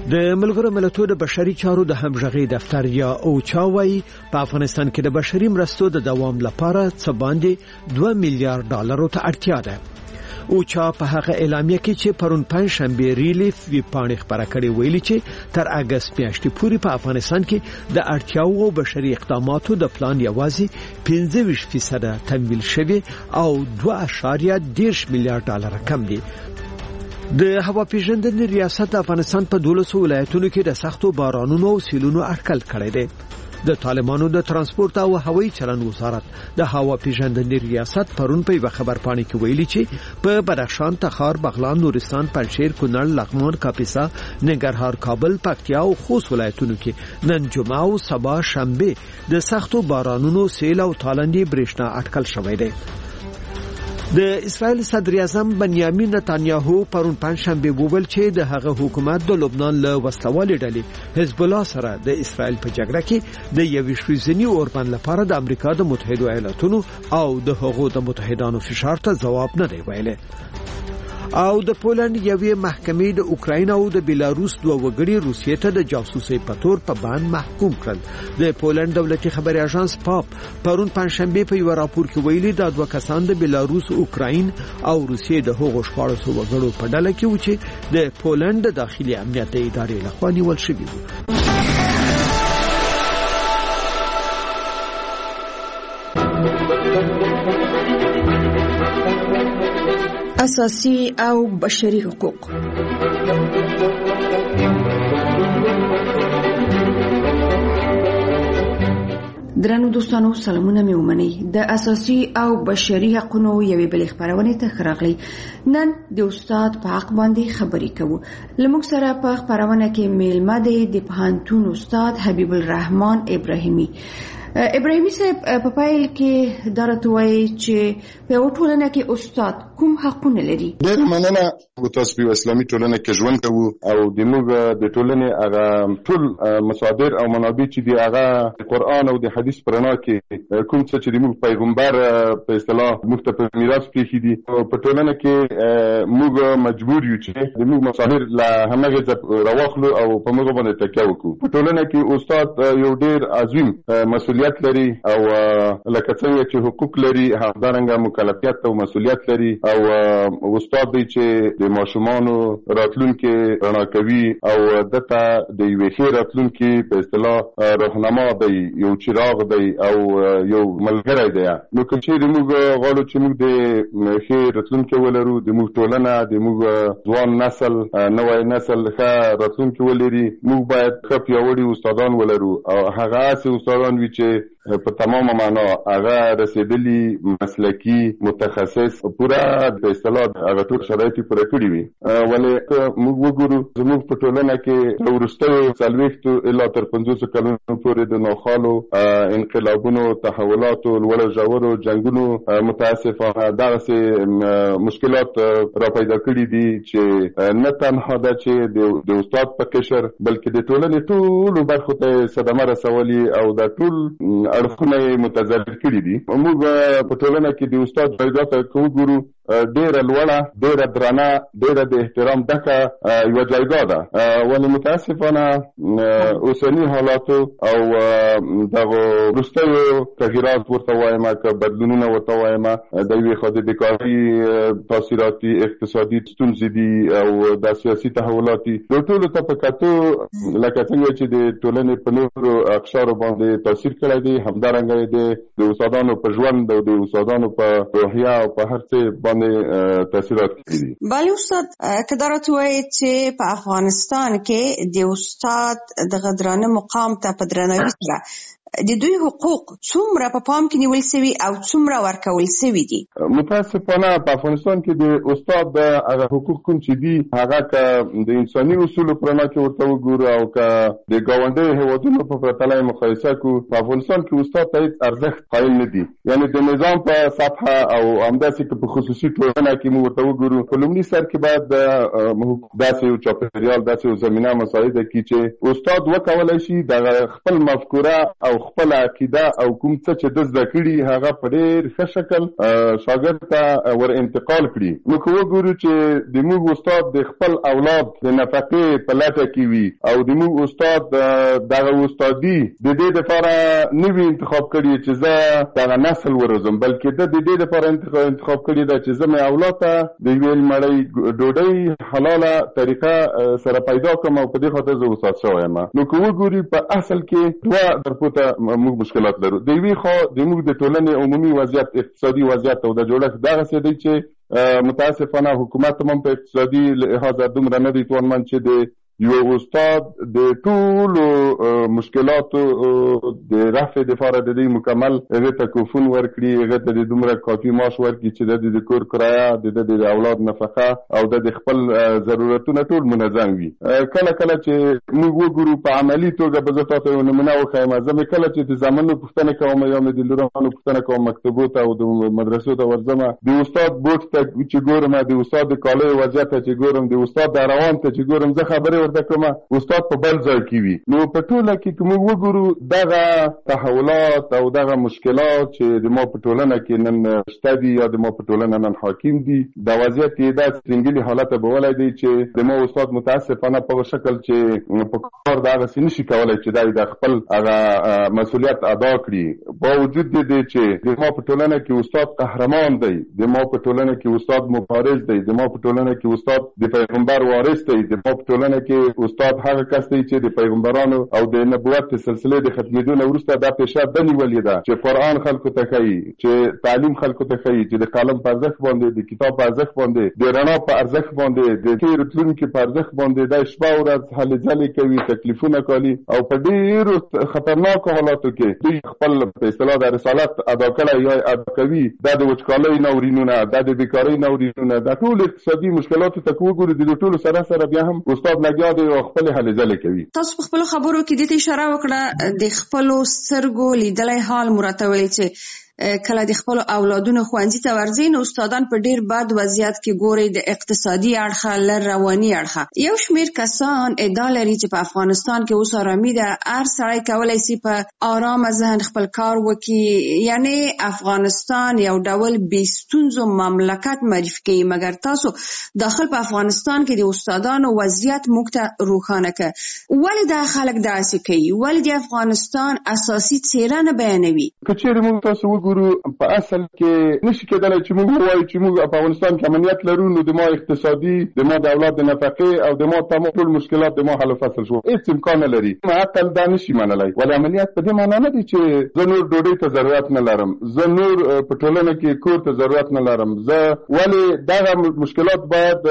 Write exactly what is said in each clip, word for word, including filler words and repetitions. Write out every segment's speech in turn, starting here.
د ملګرو ملتونو د بشري چارو د همغږي دفتر یا اوچا وايي په افغانستان کې د بشري مرستو د دوام لپاره څه باندې دوه میلیارډ ډالرو ته اړتیا ده. اوچا په هغه اعلامیه کې چې پرون پنځ شنبه ریلیف وی پاڼې خبره کړې ویلي چې تر اگست میاشتې پورې په افغانستان کې د اړتیاو او بشري اقداماتو د پلان یوازې پنځه ویشت فیصد تمویل شوی او دوه اعشاریه دېرش میلیارډ ډالر کم دي. د هوا پیژندنې ریاست افغانستان په دولسو ولایتونو کې د سختو بارانونو او سیلونو اټکل کړی دی. د طالبانو د ترانسپورت او هوایي چلند وزارت د هوا پیژندنې ریاست پرون په خبرپاڼه کې ویلي چې په بدخشان، تخار، بغلان، نورستان، پنجشیر، کونړ، لغمان، کاپیسا، ننګرهار، کابل، پکتیا او خوست ولایتونو کې نن جمعه او سبا شنبه د سختو بارانونو، سیل او تالندې برېښنا اټکل شوی دی. د اسرائیل صدر اعظم بنیامین نتانیاهو پرون پنځشنبه وویل چې د هغه حکومت د لبنان له وسلوالې ډلې حزب الله سره د اسرائیل په جګړه کې د یوې شویزنی اوربند لپاره د امریکا د متحده ایالاتونو او د هغو د متحدانو فشار ته ځواب نه دی ویلی. او د پولند یوې محکمې د اوکراین او د بیلاروس دوه وګړي روسیې ته د جاسوسۍ په تور په باندې محکوم کړل. د پولند دولتي خبري اژانس پاپ پرون پنځشنبه په یو راپور کې ویلي دا دوه کسان د بیلاروس، اوکراین او روسیې د هغو شپاړسو وګړو په ډله کې و چې د پولند د داخلي امنیت ادارې لخوا نیول شوي وو. اساسي او بشري حقوق. درنو دوستانو، سلامونه مې ومنئ. د اساسي او بشري حقوقو یوې بلې خبرونه ته خراغلی. نن د استاد په حق باندې خبرې کوو. لموږ سره په خبرونه کې میلمه دی د پوهنتون استاد حبیب الرحمن ابراهیمي. ابراهیمي صاحب په پایل کې درته وایي چې په ټولنه کې استاد کوم حقونه لري؟ ډېر مننه. تاسو په اسلامي ټولنه کې ژوند کوو او د موږ د ټولنې هغه ټول مصادر او منابع چې دی هغه قرآن او د حدیث پرنا کې کوم څه چې د موږ پیغمبر په اصطلاح موږ ته په میراث پریښي دي په ټولنه کې موږ مجبور یو چې د موږ مصادر له همغه راوخلو او په موږ باندې تکیه وکړو. په ټولنه کې استاد یو ډېر عظیم مسؤلیت لري او لکه څنګه چې حقوق لري همدارنګه مکلفیت او مسؤلیت لري او استاد دی چې د ماشومانو راتلونکي رڼا کوي او دته د یوې ښې راتلونکي په اصطلاح راهنما دی، یو چراغ دی او یو ملګری دی. نو که چیرې موږ غواړو چې موږ د ښې راتلونکي ولرو، د موږ ټولنه، د موږ ځوان نسل، نوی نسل ښه راتلونکي ولري، موږ باید ښه پیاوړي استادان ولرو او هغه هسې استادان وي چې په تمامه معنا هغه رسیدلی، مسلکی، متخصص، پورا په اصطلاح هغه ټول شرایط پوره کړی وي. ولې موږ وګورو زموږ په ټولنه کې وروستیو څلوېښتو الا تر پنځوسو کلونو پورې د ناخوالو انقلابونو، تحولاتو، لوړو ژورو جنګونو متاسفانه دغسې مشکلات را پیدا کړي دي چې نه تنها ده چې د استاد په قشر بلکې د ټولنې ټولو برخو ته صدمه رسولي او دا ټول اړخونه متضرر کړي دي. موږ په ټولنه کې د استاد جایزه ته وګورو ډېره لوړه، ډېره درنه، ډېره د احترام ډکه یوه جایزه ده. ولې متاسفانه اوسني حالاتو او دغو وروستیو تغییرات ورته وایمه که بدلونونه ورته وایمه د یوې خوا د بیکارۍ تاثیراتي اقتصادي ستونزې دي او د سیاسي تحولات دي. د ټولو ته په کتو لکه څنګه چې د ټولنې په نورو اقشارو باندې تاثیر کړی دی، همدارنګه د استادانو په ژوند او د استادانو په روحیه او په هر څه باندې تاثیرات کړي دي. بله استاد، که درته وایي چې په افغانستان کې د استاد د درانه مقام ته په درناوي سره د دوی حقوق څومره په پام کې نیول شوي او څومره ورکول شوي دي؟ متاسفانه په افغانستان کې د استاد د هغه حقوق کوم چې دي هغه که د انساني اصولو په رڼا کې ورته وګورو او که د ګاونډیو هېوادونو په پرتله یې مقایسه کړو، په افغانستان کې استاد ته هېڅ ارزښت قایل نه دي. یعنې د نظام په سطحه او همداسې که په خصوصي ټولنه کې موږ ورته وګورو، په لومړي سر کې باید داسې یو چاپېریال، داسې یو زمینه مساعده کړي چې استاد وکولی شي د خپل مفکوره او خپل عقیده او کوم څه چې د زده کړي هغه په ډېر ښه شکل شاګرد ته ور انتقال کړي. نو که وګورو چې د موږ استاد د خپل اولاد د نفقې په لټه کې وي او د موږ استاد دغه استادي د دې لپاره نه وي انتخاب کړي چې زه دغه نسل وروزم، بلکې د دې لپاره انتخاب کړي ده چې زه مې اولاد ته د یوې مړۍ ډوډۍ حلاله طریقه سره پیدا کړم او په دې خاطر زه استاد شوی یم. نو که وګوري په اصل کې دوه درپورته موږ مشکلات لرو. د یوې خوا د موږ د ټولنې عمومي وضعیت، اقتصادي وضعیت او د جوړښت دغسې دی چې متاسفانه حکومت هم په اقتصادي لحاظ دومره نه دی توانمند چې د یو استاد د ټولو مشکلاتو د رفع دپاره د دې مکمل هغې ته کوفون ورکړي، هغې ته د دومره کافي معاش ورکړي چې د د کور کرایه، د د د اولاد نفقه او د د خپل ضرورتونه ټول منظم وي. کله کله چې موږ وګورو په عملي توګه به زه تاسو یو نمونه وښیم. زه مې کله چې د زامنو پوښتنه کوم یا مې د لورانو پوښتنه کوم مکتبو ته او د مدرسو ته ورځم، د استاد بوټ ته چې ګورم، د استاد د کالیو وضعیت ته چې ګورم، د استاد د روان ته چې ګورم، زه خبرې کومه استاد په بل ځای کې وي. نو په ټوله کې که موږ وګورو دغه تحولات او دغه مشکلات چې د ما په ټولنه کې نن شته دي یا د ما په ټولنه نن حاکم دي، د وضعیت یې داسې سنګلي حالت بولی دی چې د ما استاد متاسفانه په شکل چې په کار دغسې نشي کولی چې دا د خپل هغه مسؤلیت ادا کړي. با وجود دی چې د ما په ټولنه کې استاد قهرمان دی، د ما په ټولنه کې استاد مبارز دی، د ما په ټولنه کې استاد د پیغمبر وارث دی، د ما په ټولنه کې استاد هغه کس دی چې د پیغمبرانو او د نبوت سلسله د ختمېدو نه وروسته دا پیشه ده نیولې ده چې قرآن خلکو ته ښیي، چې تعلیم خلکو ته ښیي، چې د قلم په ارزښت باندې، د کتاب په ارزښت باندې، د رڼا په ارزښت باندې، د ښې راتلونکي په ارزښت باندې دا شپه ورځ هلې ځلې کوي، تکلیفونه کوي او په ډېرو خطرناکو حالاتو کې دوی خپل په اصطلاح د رسالت ادا کړی یا ادا کوي. دا د وچکالۍ ناورینونه، دا د بیکارۍ ناورینونه، دا ټول اقتصادي مشکلاتو ته وګورو، د ټولو سره سره بیا هم استاد لګیا دی او خپل هلې ځلې کوي. تاسو په خپل خبرو کې د دې اشاره وکړه د خپل سترګو لیدلای حال مرته ویل چې کله د خپل اولادونو ښوونځي ته ورځي نو استادان په ډیر بد وضعیت کې ګوري، د اقتصادي اړخه لر رواني اړخه. یو شمیر کسان ادعا لري چې په افغانستان کې اوس آرامي ده، هر سړی کولی شي په آرامه ذهن خپل کار وکړي، یعنی افغانستان یو ډول بې ستونزو مملکت معرفي کوي. مګر تاسو داخل په افغانستان کې د استادانو وضعیت موږ ته روښانه کړه. ولې دا خلک داسې کوي؟ ولې د افغانستان اساسي څیره نه بیانوي؟ که چیرې موږ تاسو په اصل کې نشي کېدلی چې موږ ووایو چې موږ په افغانستان کې امنیت لرو نو د ما اقتصادي، د ما د اولاد د نفقې او د ما تمام ټول مشکلات د ما حل فصل شو. هېڅ امکان نه لري. عقل دا نشي منلی. ولې امنیت په دې معنا نه دی چې زه نور ډوډۍ ته ضرورت نه لرم، زه نور په ټولنه کې کور ته ضرورت نه لرم. زه ولې دغه مشکلات باید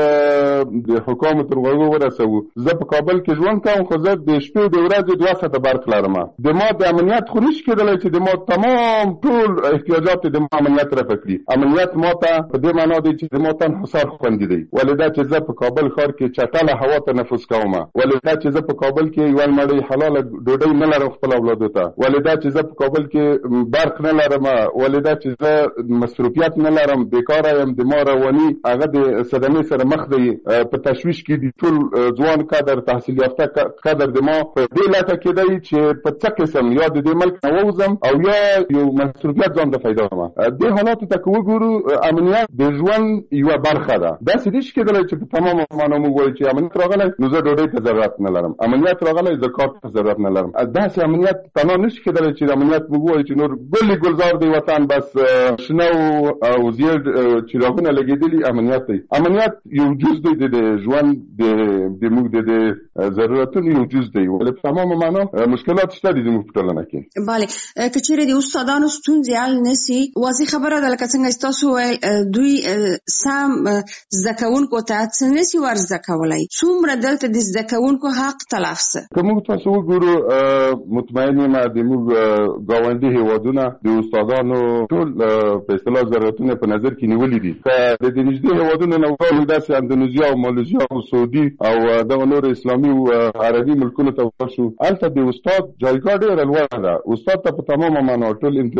د حکومت تر غوږو ورسوو؟ زه په کابل کې ژوند کوم خو زه د شپې د ورځې دوه ساعته برق لرم. د ما د امنیت خو نشي کېدلی چې د ما تمام ټول احتیاجات د ما امنیت رفع کړي. امنیت ما ته په دې معنا دی چې د ما تن حصار خوندي دی. ولې دا چې زه په کابل ښار کې چټله هوا تنفس کوم، ولې دا چې زه په کابل کې یو مړۍ حلاله ډوډۍ نه لرم خپل اولادو ته، ولې دا چې زه په کابل کې برق نه لرم، ولې دا چې زه مصروفیت نه لرم، بیکاره یم، د ما رواني هغه د صدمې سره مخ دی، په تشویش کې دي ټول ځوان کادر، تحصیل یافته کادر د ما په دې لټه کې دی چې په څه قسم یا د دې ملک نه ووځم او یا یو مصروفیت ځان ته پیدا کړم. دې حالاتو ته که وګورو امنیت د ژوند یوه برخه ده. داسې نشي کېدلی چې په تمامه معنا موږ وایو چې امنیت راغلی نو زه ډوډۍ ته ضرورت نه لرم، امنیت راغلی زه کار ته ضرورت نه لرم. داسې امنیت تنها نشي کېدلی چې امنیت موږ وایو چې نور ګلې ګلزار دی وطن، بس شنه او زیړ چراغونه لګېدلي امنیت دی. امنیت یو جز دی د ژوند د موږ د ضرورتونو یو جز دی، ولې په تمامه معنا مشکلات شته دي زموږ په ټولنه کې. بله، که چیرې د استادانو ستونزې حل نشي، واضح خبره ده لکه څنګه چې تاسو وویل دوی سم زده کوونکو ته څه نشي ور زده کولی. څومره دلته د زده کوونکو حق تلف څه؟ که موږ تاسو وګورو مطمئن یم د موږ ګاونډي هېوادونه د استادانو ټول په اصطلاح ضرورتونه په نظر کې نیولي دي. که د دې نږدې هېوادونو نه وګورو داسې اندونیزیا او مالیزیا او سعودي او دغه نور اسلامي او عربي ملکونو ته ورشو، هلته د استاد جایګاه ډېره لوړه ده. استاد ته په تمامه معنا ټول امتیازات ورکوي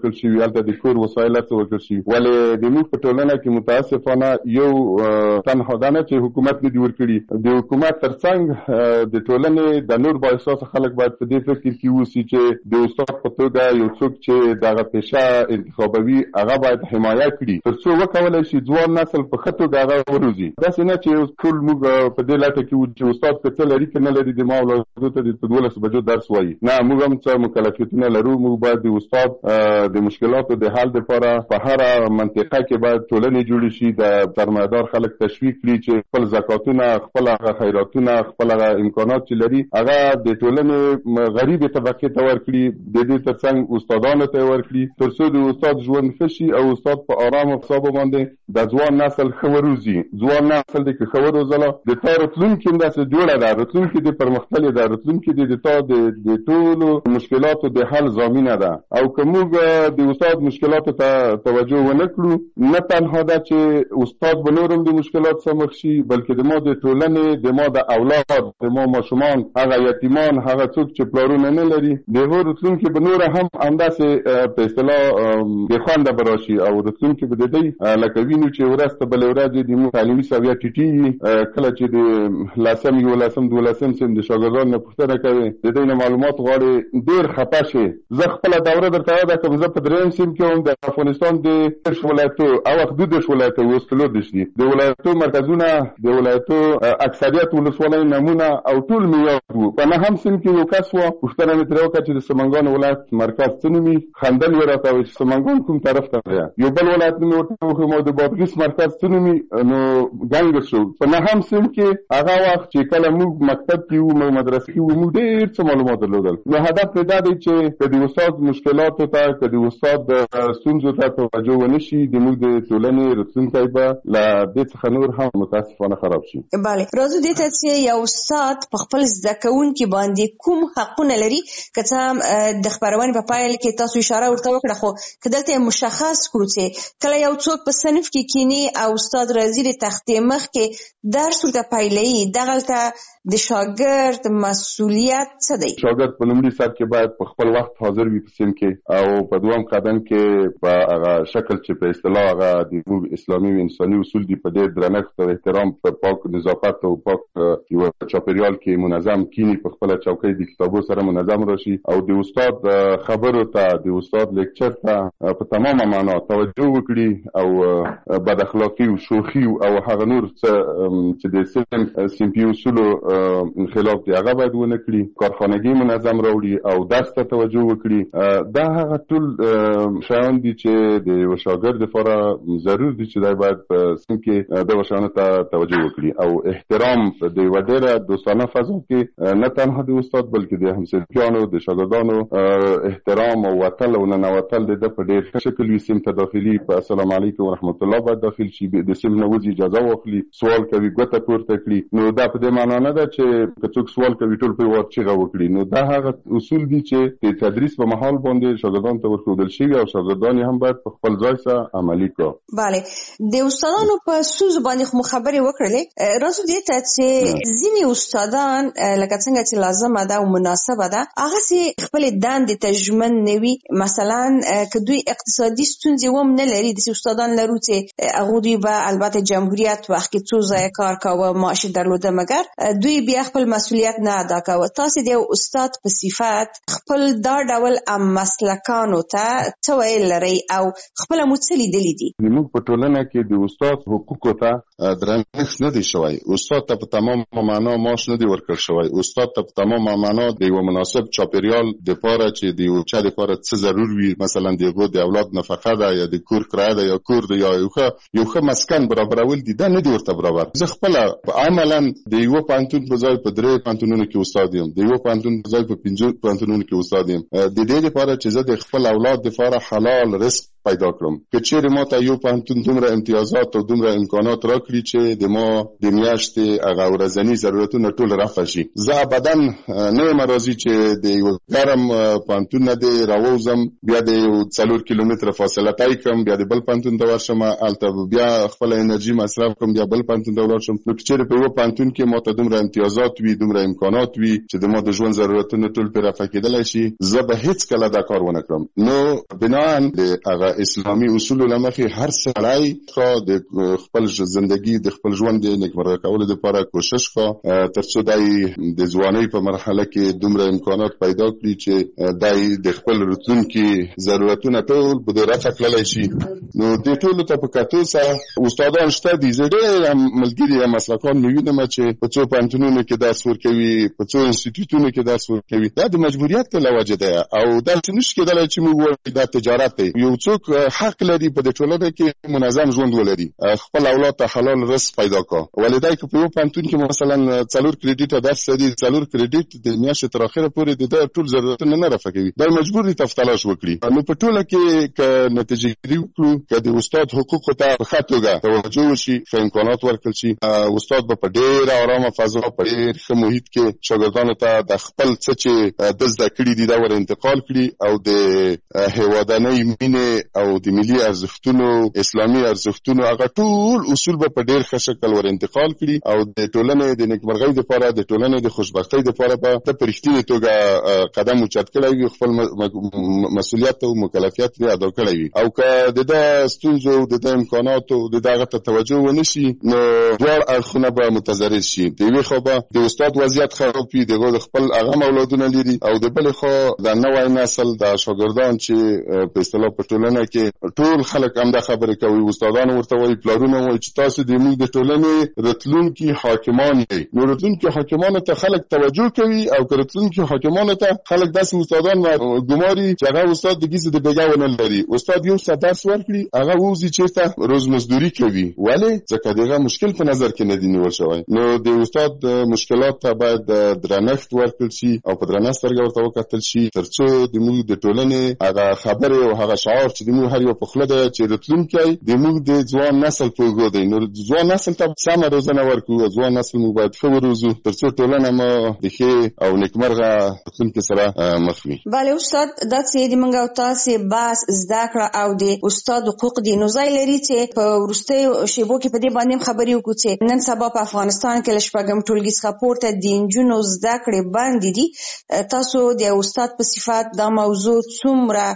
ورکړل شي، هلته د کور وسایل څه ورکړل شي. ولې د موږ په ټولنه کې متاسفانه یو تنها دا نه چې حکومت نه دي ورکړي، د حکومت ترڅنګ د ټولنې د نور بااحساسه خلک باید په دې فکر کې اوسي چې د استاد په توګه یو څوک چې دغه پیشه انتخابوي هغه باید حمایه کړي تر څو وکولای شي ځوان نسل په ښه توګه هغه وروزي. داسې نه چې ټول موږ په دې لټه کې وو چې استاد که څه لري که نه لري د ما اولادو ته د دولس بجو درس وایي. نه، موږ هم څه مکلفیتونه لرو. موږ باید د استاد د مشکلاتو د حل دپاره په هره منطقه کې باید ټولنې جوړې شي، د سرمایه‌دار خلک تشویق کړي چې خپل زکاتونه، خپل هغه خیراتونه، خپل هغه امکانات چې لري هغه د ټولنې غریبې طبقې ته ورکړي، د دې ترڅنګ استادانو ته ورکړي تر څو د استاد ژوند ښه شي او استاد په آرام حساب باندې د ځوان نسل ښه وروزي. ځوان نسل دې که ښه وروزله د تا راتلونکې هم داسې جوړه ده، راتلونکې دې پرمختللې ده، راتلونکې دې د تا د ټولو مشکلاتو د حل ضامینه ده. او که موږ د استاد مشکلاتو ته توجه ونه کړو، نه تنها ده چې استاد به نور هم د مشکلات سره مخ شي، بلکې د ما د ټولنې، د ما د اولاد، د ما ماشومان، هغه یتیمان، هغه څوک چې پلارونه نه لري، د هغو راتلونکې به نوره هم همداسې په اصطلاح بې خونده به راشي او راتلونکې به د دوی لکه وینو چې ورځ ته بلې ورځې د موږ تعلیمي سویه ټیټېږي. کله چې د لسم یولسم دولسم صنف د شاګردانو نه پوښتنه کوې د دوی نه معلومات غواړې، ډېر خفه شې. زه خپله دوره درته یاده کړم، زه په درېیم صنف کې وم، د افغانستان د دېرش ولایتو او وخت دو دېرش ولایتو اوس څلور دېرش دي، د ولایتو مرکزونه، د ولایتو اکثریت ولسوالۍ نمونه او ټول مې یاد وو. په نهم صنف کې یو کس وه، پوښتنه مې ترې وکړه چې د سمنګان ولایت مرکز څه نومي؟ خندل یې راته وایي چې سمنګان کوم طرف ته دی. یو بل ولایت مې ورته وښیم او د بادغیس مرکز څه نومي؟ نو ګنګس شو. په نهم صنف کې هغه وخت چې کله موږ مکتب کې وو، موږ مدرسې کې وو، موږ ډېر څه معلومات درلودل. نو هدف مې دا دی چې که د استاد مشکلاتو ته، که د استاد ستونزو ته توجه ونه شي، د موږ د ټولنې راتلونکی به له دې څخه نور هم متاسفانه خراب شي. بله، راځو دې ته چې یو استاد په خپل زده کوونکي باندې کوم حقونه لري. که څه هم د خپرونې په پایل کې تاسو اشاره ورته وکړه، خو که دلته مشخص کړو چې کله یو څوک په صنف کې کینی او استاد راځي د تختې مخ کې درس ورته پایلوي، دغلته د شاګرد مسؤلیت څه دی؟ شاګرد په لومړي سر کې باید په خپل وخت حاضر وي په صنف کې، او په دویم قدم کې په هغه شکل چې په اصطلاح هغه د اسلامي او انساني اصول دي، په ډېر درنښت او احترام، په پاک نظافت او پاک یو چاپېریال کې منظم کینی، په خپله چوکۍ د کتابو سره منظم راشي او د استاد خبرو ته، د استاد لیکچر ته په تمامه معنا توجه وکړي او بد اخلاقي او شوخي او هغه نور چې د صنفي اصولو خلاف دی هغه باید ونه کړي. کارخانګي منظم راوړي او درس ته توجه وکړي. دا هغه ټول شیان دي چې د یو شاګرد لپاره ضرور دي چې دی باید په صنف کې دغه شیانو ته توجه وکړي او احترام د یوه ډېره دوستانه فضا کې نه تنها د استاد بلکې د همصنفیانو، د شاګردانو احترام او وتل او ننوتل د ده په ډېر ښه شکل وي. صنف ته داخلي په السلام علیکم ورحمت الله باید داخل شي، د صنف نه وځي اجازه واخلي، سوال کوي ګوته پورته کړي. نو دا په دې معنا نه ده چې که څوک سوال کوي ټول په یوه چیغه وکړي. نو دا هغه اصول دي چې د تدریس په مهال باندې شاګردانو ته ورښودل شوي او شاګردان یې هم باید په خپل ځای سره عملي کړي. بله، د استادانو په ستونزو باندې خو مو خبرې وکړلې. راځو دې ته چې ځینې استادان لکه څنګه چې لازمه ده او مناسبه ده هغسې خپلې دندې ته ژمن نه وي. مثلا که دوی اقتصادي ستونزې هم نه لري، داسې استادان لرو چې هغوی به البته جمهوریت وخت کې څو ځایه کار کاوه، معاش درلوده، مګر دوی بیا خپل مسؤلیت نه ادا کاوه. تاسې د یو استاد په صفت خپل دا ډول مسلکانو ته څه ویل لرئ او خپله مو څه لیدلي دي؟ زموږ په ټولنه کې د استاد حقوقو ته درنښت نه دی شوی. استاد ته په تمامه معنا معاش نه دی ورکړل شوی. استاد ته په تمامه معنا د یوه مناسب چاپېریال دپاره چې د یو چا دپاره څه ضرور وي، مثلا د هغو د اولاد نفقه ده یا د کور کرایه ده یا کور ده یا یو ښه یو ښه مسکن برابرول دي، دا نه دي ورته برابر. زه خپله عملا د یوه پوهنتون په ځای په درې پوهنتونونو کې استاد یم، د یوه پوهنتون په ځای په پنځو پوهنتونونو کې استاد یم، د دې لپاره چې زه د خپل اولاد دپاره حلال رزق پیدا کړم. که چیرې ما ته یو پوهنتون دومره امتیازات او دومره امکانات راکړي چې د ما د میاشتې هغه ورځني ضرورتونه ټول رفع شي، زه ابدا نه یم راضي چې د یو ګرم پوهنتون نه دې راووځم، بیا د یو څلور کیلومتره فاصله طی کړم، بیا د بل پوهنتون ته ورشم، هلته بیا خپله انرژي مصرف کړم، بیا بل پوهنتون ته ولاړ شم. نو که چیرې په یوه پوهنتون کې ما ته دومره امتیازات وي، دومره امکانات وي چې د ما د ژوند ضرورتونه ټول پرې رفع کېدلی شي، زه به هېڅکله دا کار ونه کړم. نو بناً د هغه اسلامي اصولو له مخې هر سړی ښه د خپل زندګي د خپل ژوند د نیکمرغه کولو دپاره کوشش ښه تر څو دی د ځوانۍ په مرحله کې دومره امکانات پیدا کړي چې دی د خپل راتلونکي ضرورتونه ټول به د رفع کړلی شي. نو دې ټولو ته په کتو سره استادان شته دي، زه ډېر ملګري یا مسلکان مې وینم چې په څو پوهنتونونو کې درس ورکوي، په څو انسټیټیوټونو کې درس ورکوي. دا د مجبوریت له وجې ده او داسې نشي کېدلی چې موږ وایو دا تجارت دی. یو څوک حق لري په دې ټولنه کې منظم ژوند ولري، خپل اولاد ته حلال رزق پیدا کړي. ولې دی که په یو پوهنتون کې مثلا څلور کریډیټه درس لري، څلور کریډیټ د میاشتې تر اخره پورې د ده ټول ضرورتونه نه رفع کوي، دی مجبور دی تلاش وکړي. نو په ټوله کې که نتیجه ګیري وکړو، که د استاد حقوقو ته په ښه توګه توجه وشي، ښه امکانات ورکړل شي، استاد به په ډېره ارامه فضا، په ډېر ښه محیط کې شاګردانو ته د خپل څه چې ده زده کړي دي دا ور انتقال کړي او د هېوادنۍ مینې او د ملي ارزښتونو، اسلامي ارزښتونو هغه ټول اصول به په ډېر ښه شکل ور انتقال کړي او د ټولنې د نیکمرغۍ دپاره، د ټولنې د خوشبختۍ دپاره به ته په رښتینې توګه قدم اوچت کړی وي، خپل مسؤلیت او مکلفیت یې ادا کړی وي. او که د ده ستونزو، د ده امکاناتو، د ده هغه ته توجه ونه شي، نو دواړه اړخونه به متضرر شي. د یوې خوا به د استاد وضعیت خراب وي، دغه د خپل هغه اولادونه لري، او د بلې خوا د نوی نسل د شاګردان چې په اصطلاح په ټولنه کې ټول خلک همدا خبرې کوي، استادان ورته وایي، پلارونه وایي چې تاسو د موږ د ټولنې راتلونکي حاکمان یئ. نو راتلونکي حاکمانو ته خلک توجه کوي، او که راتلونکي حاکمانو ته خلک داسې استادان ګماري چې هغه استاد د ګیزې د بېګا ونه لري، استاد یو ساعت درس ورکړي، هغه ووځي چېرته روز مزدوري کوي. ولې؟ ځکه د هغه مشکل په نظر کې نه دی نیول شوی. نو د استاد مشکلات ته باید درنښت ورکړل شي او په درنه سترګه ورته وکتل شي، تر څو د موږ د ټولنې هغه خبرې او هغه شعار چې د موږ هر یو په خوله ده چې راتلونکی د موږ د ځوان نسل په اوږو دی. نو ځوان نسل ته سمه روزنه ورکړو، ځوان نسل موږ باید ښه وروزو تر څو ټولنه مو د ښې او نیکمرغه راتلونکي سره مخ وي. بله استاد، دا چې د موږ او تاسې بحث زده کړه او د استاد حقوق دي، نو ځای لري چې په وروستیو شیبو کې په دې باندې خبرې وکړو چې نن سبا په افغانستان کې له شپږم ټولګي څخه پورته د نجونو زده کړې بندې دي. تاسو د استاد په صفت دا موضوع څومره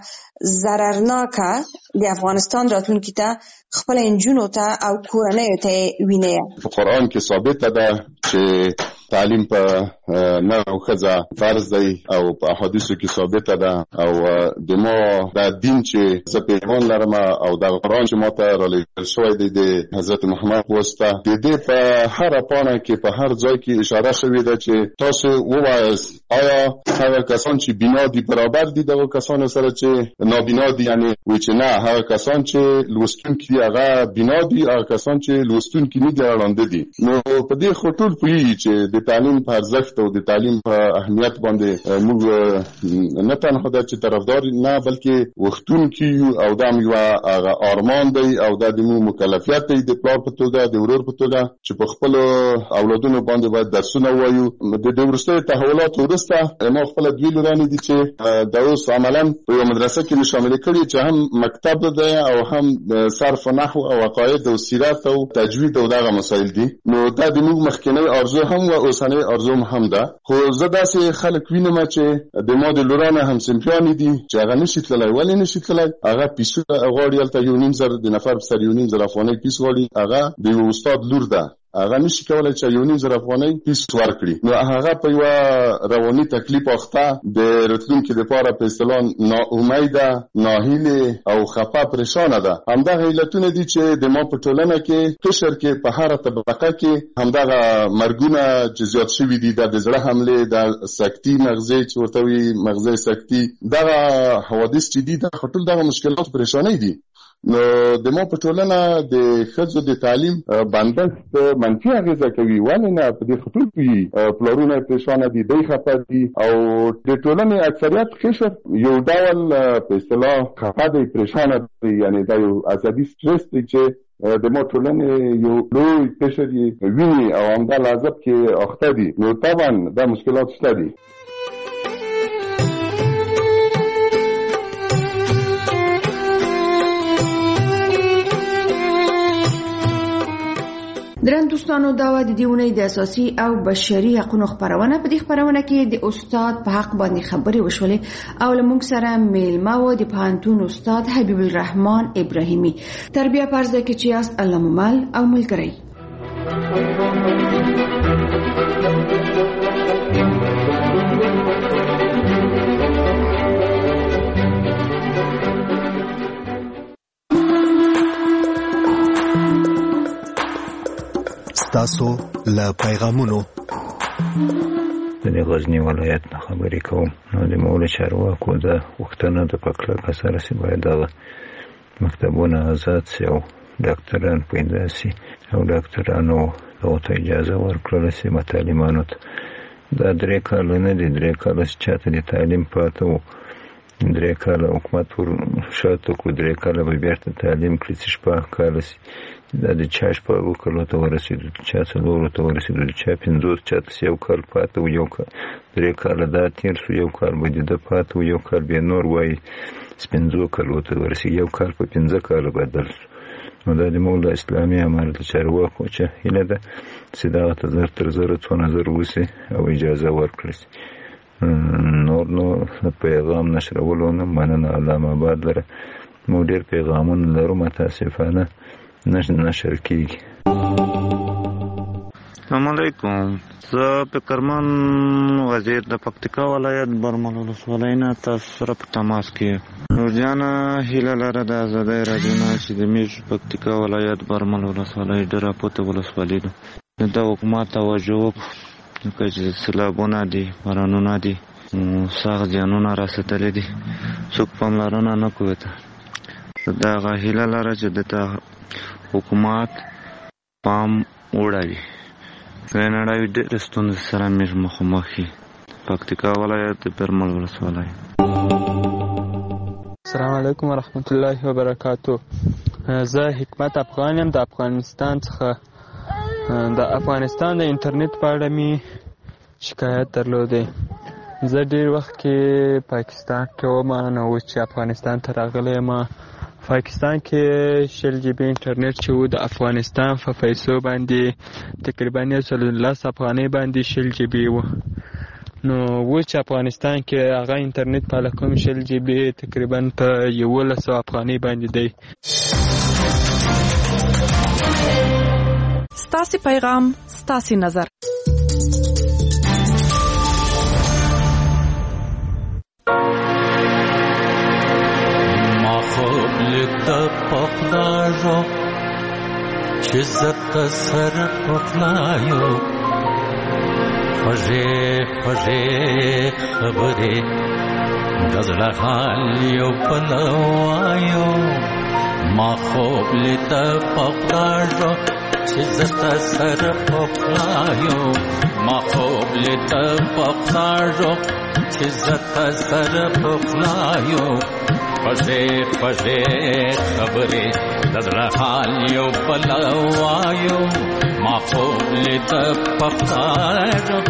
ضررناکه د افغانستان راتلونکي ته، خپل نجونو ته او کورنیو ته وینئ؟ په قرآن کې ثابته ده چې تعلیم په نر او ښځه فرض دی، او په احادیثو کې ثابته ده. او د ما دا دین چې زه په ایمان لرم او دا قرآن چې ما ته رالیږل شوی دی د حضرت محمد په واسطه، د دې په هره پاڼه کې په هر ځای کې اشاره شوې ده چې تاسو ووایاست آیا هغه کسان چې بینا دي برابر دي دغه کسانو سره چې نابینا دي؟ یعنی وایي چې نه، هغه کسان چې لوستونکي دي هغه بینا دي، هغه کسان چې لوستونکي نه دي ړانده دي. نو په دې خو ټول پوهېږي چې د تعلیم په ارزښت او د تعلیم په اهمیت باندې موږ نه تنها ده چې طرفدار نه، بلکې وختونکي یو، او دا هم یوه هغه ارمان دی او دا د موږ مکلفیت دی د پلار په توګه، د ورور په توګه، چې په خپلو اولادونو باندې باید درسونه ووایو. د وروستیو تحولاتو وروسته ما خپله دوې لورانې دي چې دا اوس عملا په یوه مدرسه کې مې شاملې کړي چې هم مکتب دی او هم صرف و نحو او عقاید او سیرت او تجوید او دغه مسایل دي. نو دا د موږ مخکینی ارزو هم و اوسنۍ ارزو هم ده. خو زه داسې خلک وینم چې د ما د لورانه همصنفیانې دي چې هغه نشي تللی. ولې نشي تللی؟ هغه پیسو غواړي، هلته یو نیم زر د نفر په سر یو نیم زر افغانۍ پیس غواړي. هغه د یو استاد لور ده، هغه نشي کولای چې یو نیم زر افغانۍ پیس ورکړي. نو هغه په یوه رواني تکلیف اخته د راتلونکي دپاره په اصطلاح ناامیده، ناهیلې او خفه پریشانه ده. همدغه علتونه دي چې د ما په ټولنه کې قشر کې په هره طبقه کې همدغه مرګونه چې زیات شوي دي، د زړه حملې، د سکتي مغزي چې ورته وایي مغزي سکتي، دغه حوادث چې دي دا ټول دغه مشکلات پریشانۍ دي. نو د مو په ټولنه د ښځو د تعلیم بندښت منفي اغیزه کوي، ولې نه په دې خطر کې پلرونه پریشانه دي، دوی خفه دي او د ټولنې اکثریت قشر یو ډول په اصطلاح خفه دی، پریشانه دی، یعنی دا یو عصبي سټرس دی چې د مو ټولنې یو لوی قشر یې ویني او همدا لازم کې اخته دي. نو طبعا دا مشکلات شته دي. درن دوستانو دا و د دې اونۍ د اساسي او بشري حقوقو خبرونه. په دې خبرونه کې د استاد په حق باندې خبرې وشولې او لمونږ سره میلمه و د پوهنتون استاد حبیب الرحمن ابراهیمي. تربیه پرځه کې چې است الله ممل او ملګری. تاسو له پیغامونو د غزنی ولایت نه خبرې کوم. نو د مولا چارواکو د وختونو د پکلک سره سی باید د مکتبونه آزاد سي او ډاکټران پیدا سي او ډاکټرانو ته اجازه ورکړل سي متعلمانو ته. دا درې کال نه دي، درې کال چې د تعلیم پاتې وو، درې کال حکومت ور شاته کو، درې کال به بیرته تعلیم کړی چې شپه کال سي. دا د چا شپه وکړو ته ورسېدو، چا څلورو ته ورسېدو، چا پنځوس، چا ته یو کال پاتې و، یو کال درې کاله دا تېر شو، یو کال به د ده پاتې و، یو کال بیا نور وایي پنځو کالو ته ورسېږي، یو کال په پنځه کاله بدل شو. نو دا د مولا اسلامي امارت چارواکو چې هیله ده چې دغه ته زر تر زره څونه زر وسي او اجازه ورکړي سي. نور نو پیغام نشرولو نه مننه. علامه آباد لره مو ډېر پیغامونه لرو، متاسفانه نشر کیږي. السلام علیکم. زه فکرمن وزیر د پکتیکا ولایت برمل ولسوالۍ نه تاسو سره په تماس کې یم. نورجانه هیله لره د ازادۍ راډیو نه چې د میژ پکتیکا ولایت برمل ولسوالۍ ډېره پوته ولسوالۍ ده. د حکومت توجه وکړو ځکه چې سیلابونه دي، بارانونه دي، سخت زیانونه رسېدلي دي، څوک پاملرنه نه کوي. دغه هیله لره چې د حکومت پام وړوي. کاناډا ډېر ستونزې سره موږ مخامخ یو. پکتیکا ولایت برمل ولسوالۍ. السلام علیکم ورحمت الله وبرکاتو. زه حکمت افغان یم د افغانستان څخه. د افغانستان د انټرنیټ په اړه می شکایت درلودی. زه ډېر وخت کې پاکستان کې وم، نو اوس چې افغانستان ته راغلی یم، پاکستان کې شل جی بي انټرنیټ چې و د افغانستان په پیسو باندې تقریبا یو سل لس افغانۍ باندې شل جی بي و. نو اوس چې افغانستان کې هغه انټرنیټ په لکم شل جی بي تقریبا په یولسو افغانۍ باندې دی. ستاسې پیغام، ستاسې نظر. د پخلاجو چې زت سر پخلایو خوږې خوږې خبرې د زړه حال یو بل وایو. ما خوب لیده پخلاجو چې زت سر پخلایو، ما خوب لیده پخلاجو چې زت سر پخلایو. خوږې خوږې خبرې د زړه حال یو بل وایو. ما خوب لیده پخلاجو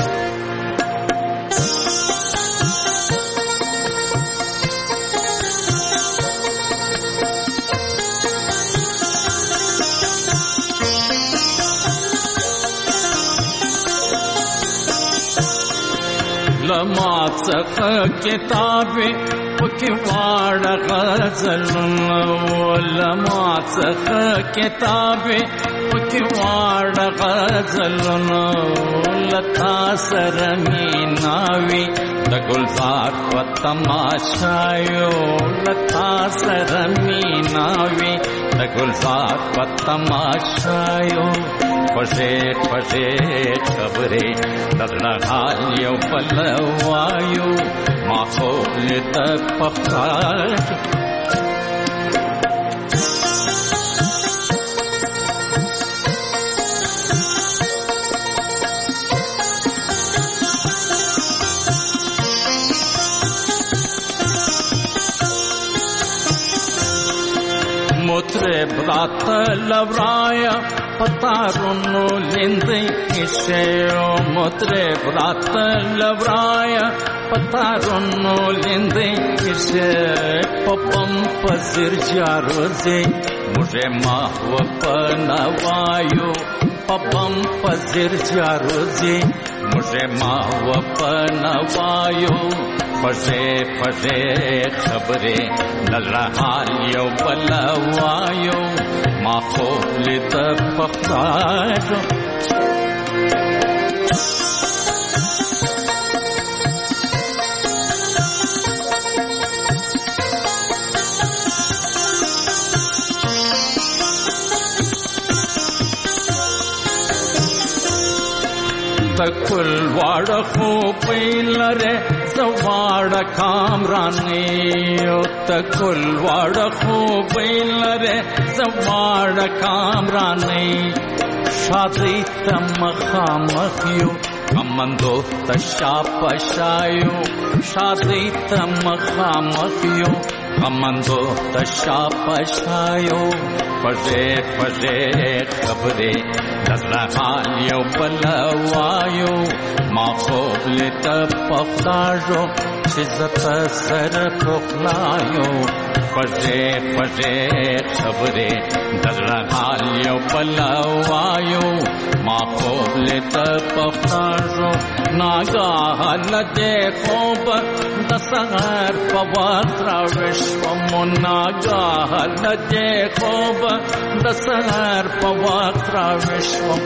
لما څخه کتابې پکې واړه غزلونه، لما څخه کتابې پکې واړه غزلونه، لتا سره مینا وي د ګلزار په تماشایو، لتا سره مینا وي د ګلزار په تماشایو. خوږې خوږې خبرې د زړه حال یو بل وایو. ما خوب لیده پخلاجو برات لورایا پتارونو لیندې کښو متره برات لورایا پتارونو لیندې کښو پپم پزر جاروزه مجھے ماهو پنوایو پپم پزر جاروزه مجھے ماهو پنوایو پزے پزے خبرے نلحال یو بلوایو ما خو لید پخاجو تکل واړه خو پیلره زواړه کامرانی او تکل واړه خو پیلره زواړه کامرانی شادی تمخامخیو کمندو تشا پشایو شادی تمخامخیو کمندو تشا پشایو پزے پزے خبرے دزلا حال یو بلوایو ما خوب لیتا پفتاجو چیزت سر پخلایو پزے پزے خبرے دزلا حال یو بلوایو ما خوب لیتا پفتاجو ناگاہ لدے خوب دسغر پوات راوشومو ناگاہ لدے خوب دسغر پوات راوشوم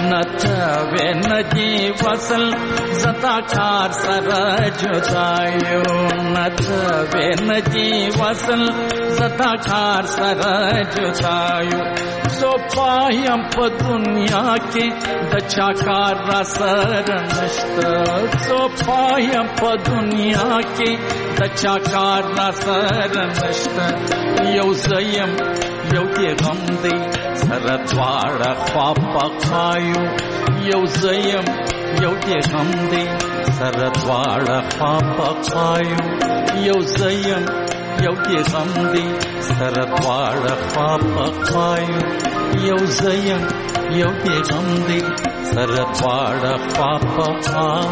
نتوے نجی وصل زتا کار سر جدایو نتوے نجی وصل زتا کار سر جدایو سو پایم پا دنیا کے دچا کار را سر نشتا سو پایم پا دنیا کے دچا کار را سر نشتا یو زیم یو دی غم دی سردوار خواب خایو یو زیم یو دی غم دی سردوار خواب خایو یو زیم یو دی غم دی سردوار خواب خایو یو زیم یو دی غم دی سردوار خواب خایو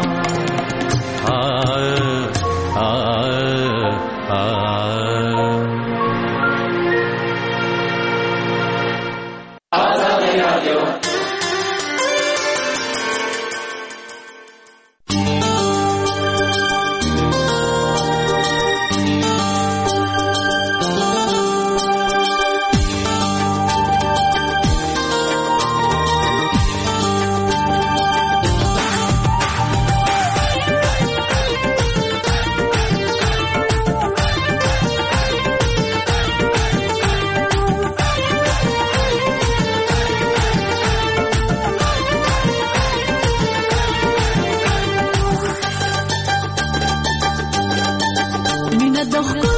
مینه د